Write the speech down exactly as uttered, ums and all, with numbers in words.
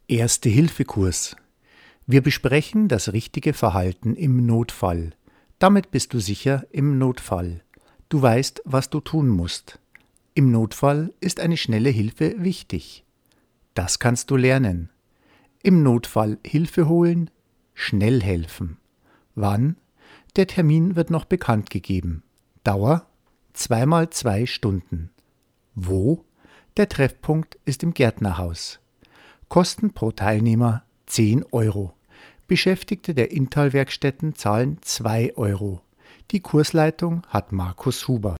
Erste-Hilfe-Kurs. Wir besprechen das richtige Verhalten im Notfall. Damit bist du sicher im Notfall. Du weißt, was du tun musst. Im Notfall ist eine schnelle Hilfe wichtig. Das kannst du lernen. Im Notfall Hilfe holen, schnell helfen. Wann? Der Termin wird noch bekannt gegeben. Dauer? Zweimal zwei Stunden. Wo? Der Treffpunkt ist im Gärtnerhaus. Kosten pro Teilnehmer zehn Euro. Beschäftigte der Inntal-Werkstätten zahlen zwei Euro. Die Kursleitung hat Markus Huber.